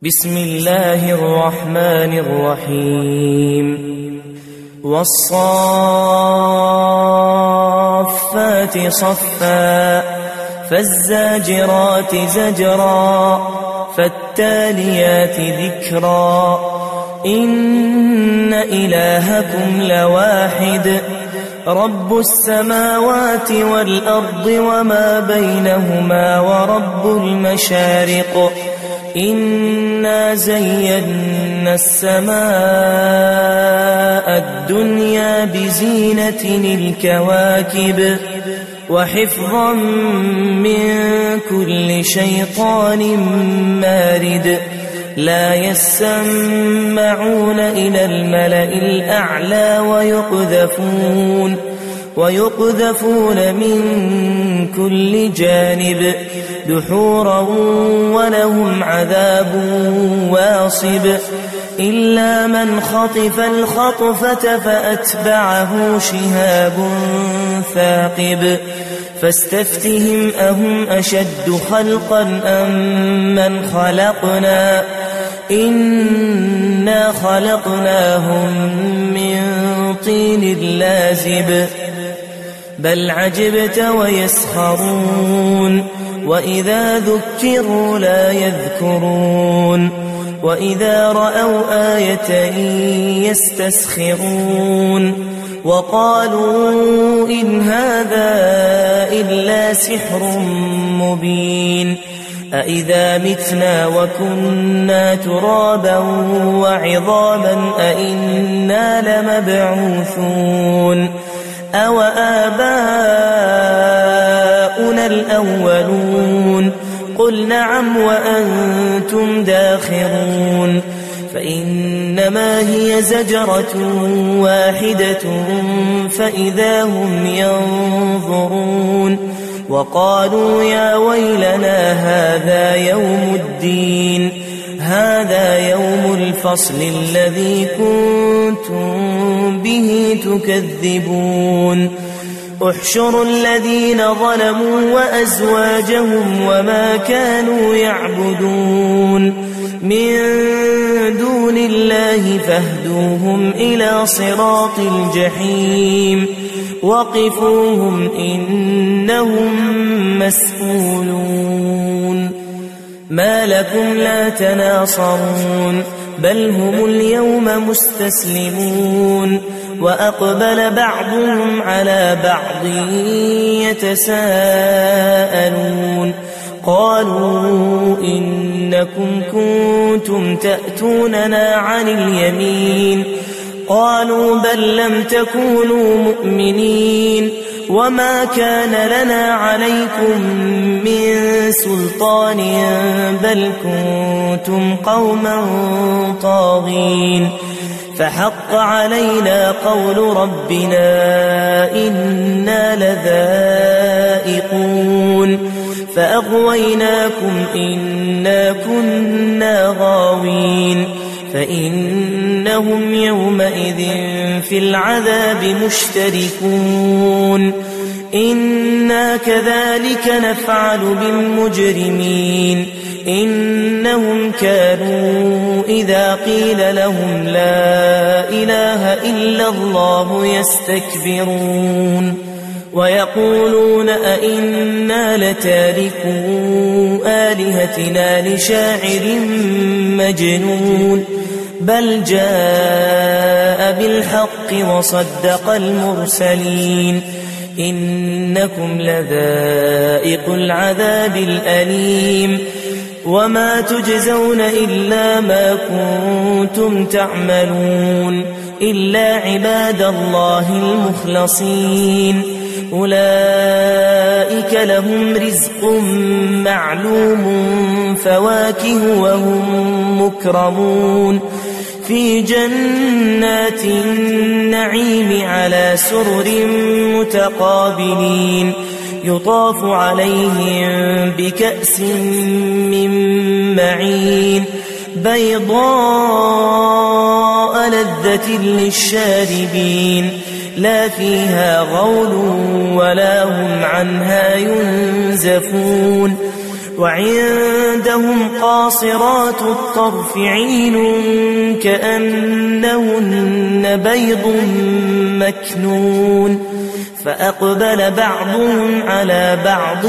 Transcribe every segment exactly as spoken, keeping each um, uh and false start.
بسم الله الرحمن الرحيم والصافات صفا فالزاجرات زجرا فالتاليات ذكرا إن إلهكم لواحد رب السماوات والأرض وما بينهما ورب المشارق إنا زينا السماء الدنيا بزينة الكواكب وحفظا من كل شيطان مارد لا يسمعون إلى الملأ الأعلى ويقذفون ويقذفون من كل جانب دحورا ولهم عذاب واصب إلا من خطف الخطفة فأتبعه شهاب ثاقب فاستفتهم أهم أشد خلقا أم من خلقنا إنا خلقناهم من طين لازب بل عجبت ويسخرون وإذا ذكروا لا يذكرون وإذا رأوا آية يستسخرون وقالوا إن هذا إلا سحر مبين أإذا متنا وكنا ترابا وعظاما أإنا لمبعوثون أو آباؤنا الأولون قل نعم وأنتم داخرون فإنما هي زجرة واحدة فإذا هم ينظرون وقالوا يا ويلنا هذا يوم الدين هذا يوم الفصل الذي كنتم به تكذبون احشروا الذين ظلموا وأزواجهم وما كانوا يعبدون من دون الله فاهدوهم إلى صراط الجحيم وقفوهم إنهم مسؤولون ما لكم لا تناصرون بل هم اليوم مستسلمون وأقبل بعضهم على بعض يتساءلون قالوا إنكم كنتم تأتوننا عن اليمين قالوا بل لم تكونوا مؤمنين وما كان لنا عليكم من سلطان بل كنتم قوما طاغين فحق علينا قول ربنا إنا لذائقون فأغويناكم إنا كنا غاوين فإنهم يومئذ في العذاب مشتركون إنا كذلك نفعل بالمجرمين إنهم كانوا إذا قيل لهم لا إله إلا الله يستكبرون ويقولون أئنا لتاركو آلهتنا لشاعر مجنون بل جاء بالحق وصدق المرسلين إنكم لذائق العذاب الأليم وما تجزون إلا ما كنتم تعملون إلا عباد الله المخلصين أولئك لهم رزق معلوم فواكه وهم مكرمون في جنات النعيم على سرر متقابلين يطاف عليهم بكأس من معين بيضاء لذة للشاربين لا فيها غول ولا هم عنها ينزفون وعندهم قاصرات الطرف عين كأنهن بيض مكنون فأقبل بعضهم على بعض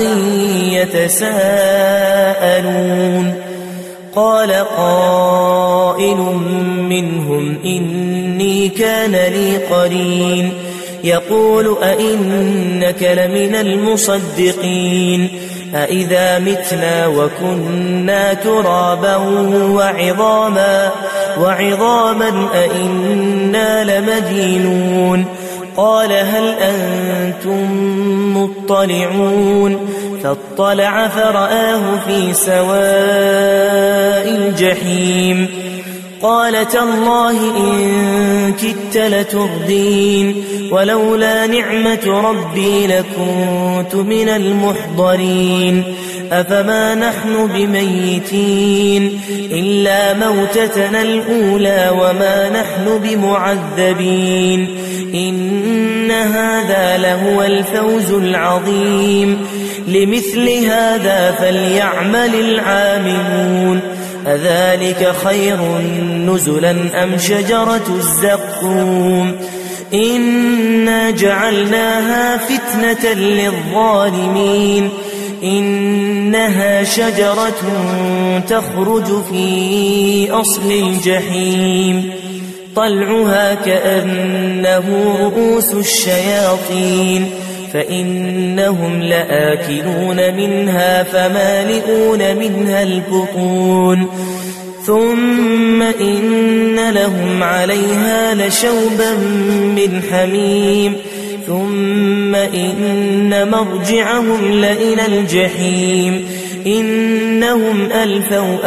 يتساءلون قال قائل منهم إني كان لي قرين يقول أئنك لمن المصدقين أإذا متنا وكنا ترابا وعظاما وعظاما أئنا لمدينون قال هل أنتم مطلعون فاطلع فرآه في سواء الجحيم قال تالله إن كدت لتردين ولولا نعمة ربي لكنت من المحضرين أفما نحن بميتين إلا موتتنا الأولى وما نحن بمعذبين إن هذا لهو الفوز العظيم لمثل هذا فليعمل العاملون أذلك خير نزلا أم شجرة الزقوم إنا جعلناها فتنة للظالمين إنها شجرة تخرج في أصل الجحيم طلعها كأنه رؤوس الشياطين فإنهم لآكلون منها فمالئون منها البطون ثم إن لهم عليها لشوبا من حميم ثم إن مرجعهم لإلى الجحيم إنهم ألفوا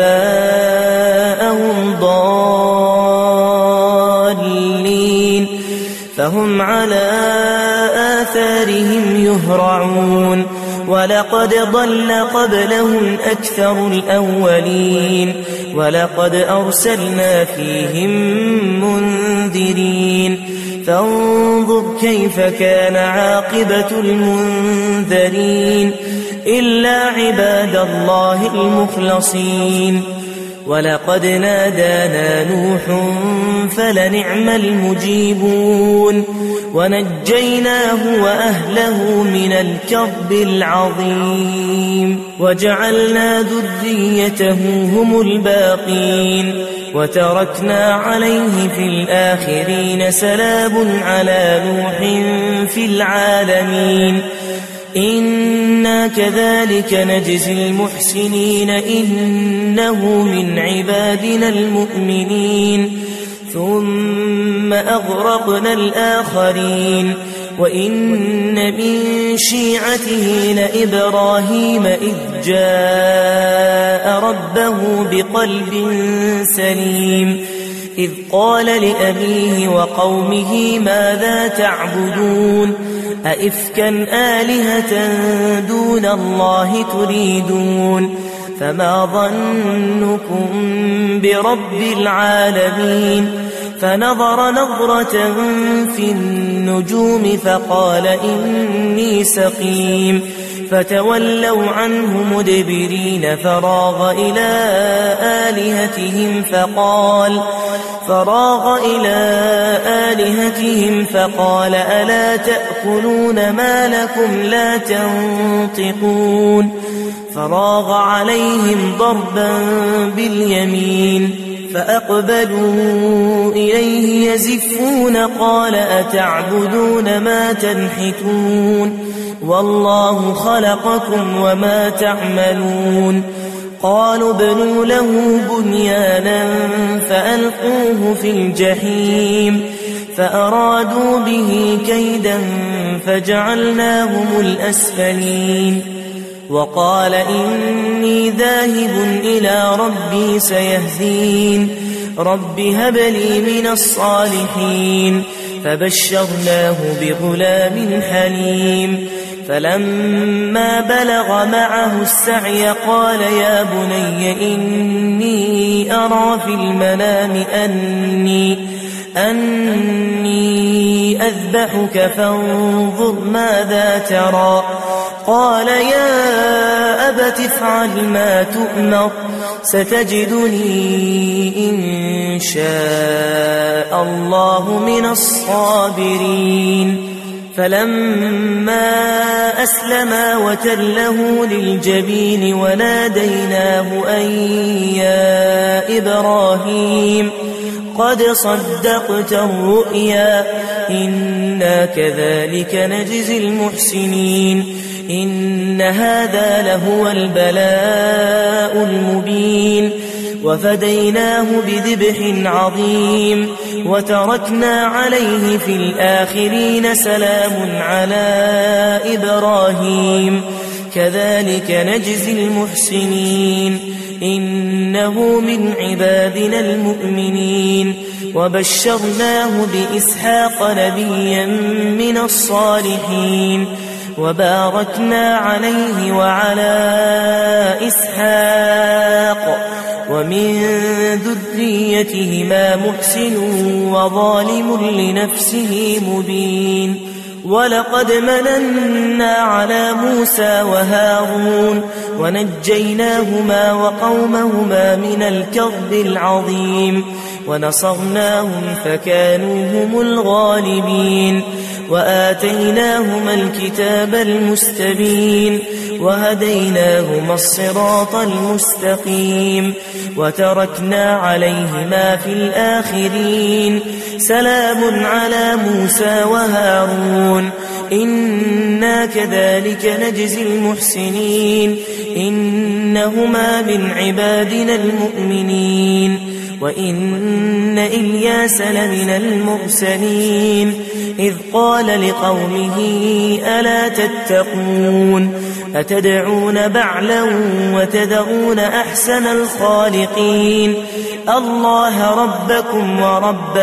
آباءهم ضالين فهم على آثارهم يهرعون ولقد ضل قبلهم أكثر الأولين ولقد أرسلنا فيهم منذرين فانظر كيف كان عاقبة المنذرين إلا عباد الله المخلصين ولقد نادانا نوح فلنعم المجيبون ونجيناه وأهله من الكرب العظيم وجعلنا ذريته هم الباقين وتركنا عليه في الآخرين سلام على نوح في العالمين إنا كذلك نجزي المحسنين إنه من عبادنا المؤمنين ثم أغرقنا الآخرين وإن من شيعته لإبراهيم إذ جاء ربه بقلب سليم إذ قال لأبيه وقومه ماذا تعبدون أئفكا آلهة دون الله تريدون فما ظنكم برب العالمين فنظر نظرة في النجوم فقال إني سقيم فتولوا عنه مدبرين فراغ إلى آلهتهم فقال فراغ إلى آلهتهم فقال ألا تأكلون ما لكم لا تنطقون فراغ عليهم ضربا باليمين فأقبلوا إليه يزفون قال أتعبدون ما تنحتون والله خلقكم وما تعملون قالوا ابنوا له بنيانا فألقوه في الجحيم فأرادوا به كيدا فجعلناهم الأسفلين وقال إني ذاهب إلى ربي سيهدين رب هب لي من الصالحين فبشرناه بغلام حليم فلما بلغ معه السعي قال يا بني إني أرى في المنام أني أني أذبحك فانظر ماذا ترى قال يا أبت افعل ما تؤمر ستجدني إن شاء الله من الصابرين فلما أسلما وتله للجبين وناديناه أن يا إبراهيم قد صدقت الرؤيا إنا كذلك نجزي المحسنين إن هذا لهو البلاء المبين وفديناه بذبح عظيم وتركنا عليه في الآخرين سلام على إبراهيم كذلك نجزي المحسنين إنه من عبادنا المؤمنين وبشرناه بإسحاق نبيا من الصالحين وباركنا عليه وعلى إسحاق ومن ذريتهما محسن وظالم لنفسه مبين ولقد مننا على موسى وهارون ونجيناهما وقومهما من الكرب العظيم ونصرناهم فكانوا هم الغالبين وآتيناهما الكتاب المستبين وهديناهما الصراط المستقيم وتركنا عليهما في الآخرين سلام على موسى وهارون إنا كذلك نجزي المحسنين إنهما من عبادنا المؤمنين وإن إلياس لمن المرسلين إذ قال لقومه ألا تتقون أتدعون بعلا وتذرون أحسن الخالقين الله ربكم ورب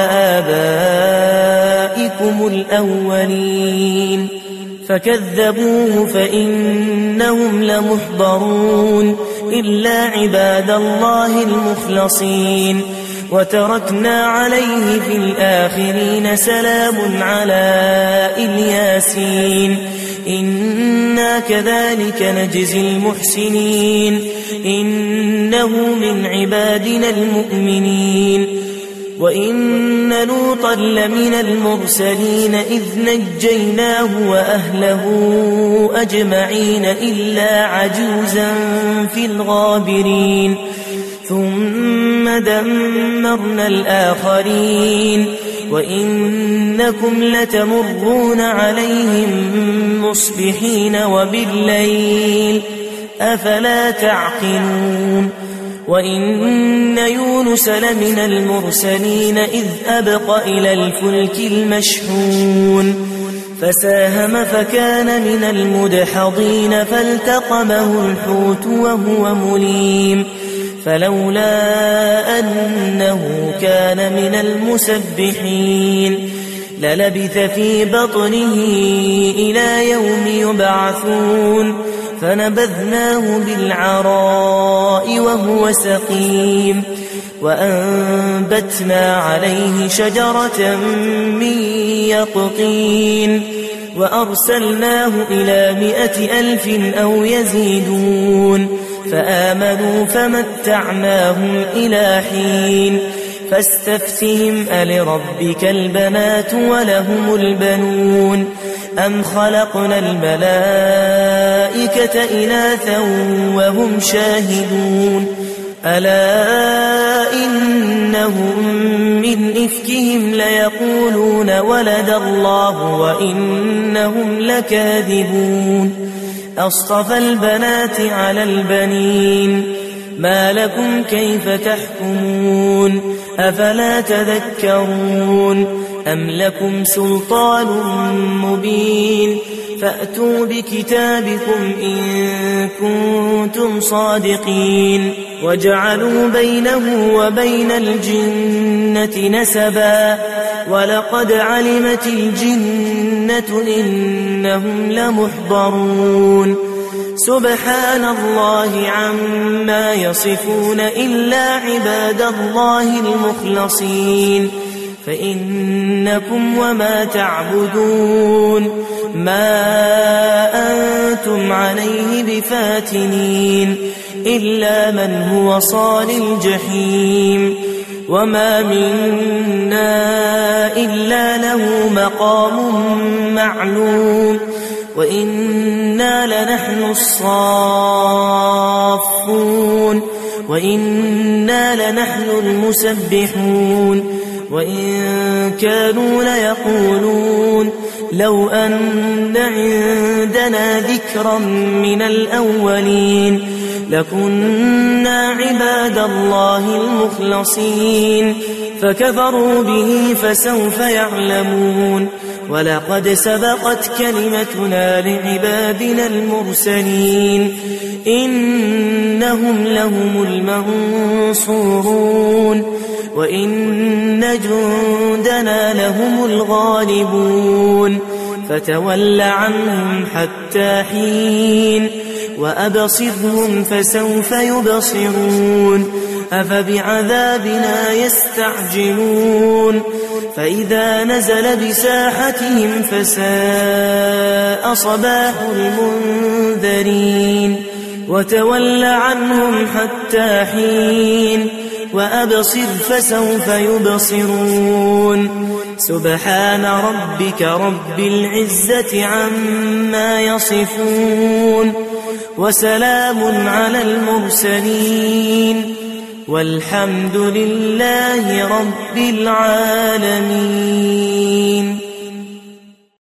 آبائكم الأولين فكذبوه فإنهم لمحضرون إلا عباد الله المخلصين وتركنا عليه في الآخرين سلام على الياسين إنا كذلك نجزي المحسنين إنه من عبادنا المؤمنين وإن لوطا لمن المرسلين إذ نجيناه وأهله أجمعين إلا عجوزا في الغابرين ثم دمرنا الآخرين وإنكم لتمرون عليهم مصبحين وبالليل أفلا تعقلون وإن يونس لمن المرسلين إذ أبق إلى الفلك المشحون فساهم فكان من المدحضين فالتقمه الحوت وهو مليم فلولا أنه كان من المسبحين للبث في بطنه إلى يوم يبعثون فنبذناه بالعراء وهو سقيم وأنبتنا عليه شجرة من يقطين وأرسلناه إلى مائة ألف أو يزيدون فآمنوا فمتعناهم إلى حين فاستفتهم ألربك البنات ولهم البنون أم خلقنا الملائكة إناثا وهم شاهدون ألا إنهم من إفكهم ليقولون ولد الله وإنهم لكاذبون أصطفى البنات على البنين ما لكم كيف تحكمون أفلا تذكرون أم لكم سلطان مبين فأتوا بكتابكم إن كنتم صادقين وجعلوا بينه وبين الجنة نسبا ولقد علمت الجنة إنهم لمحضرون سبحان الله عما يصفون إلا عباد الله المخلصين فإنكم وما تعبدون ما أنتم عليه بفاتنين إلا من هو صال الجحيم وما منا إلا له مقام معلوم وإنا لنحن الصافون وإنا لنحن المسبحون وإن كانوا ليقولون لو أن عندنا ذكرا من الأولين لكنا عباد الله المخلصين فكفروا به فسوف يعلمون ولقد سبقت كلمتنا لعبادنا المرسلين إنهم لهم المنصورون وإن جندنا لهم الغالبون فتول عنهم حتى حين وأبصرهم فسوف يبصرون أفبعذابنا يستعجلون فإذا نزل بساحتهم فساء صباح المنذرين وتول عنهم حتى حين وأبصر فسوف يبصرون سبحان ربك رب العزة عما يصفون وسلام على المرسلين والحمد لله رب العالمين.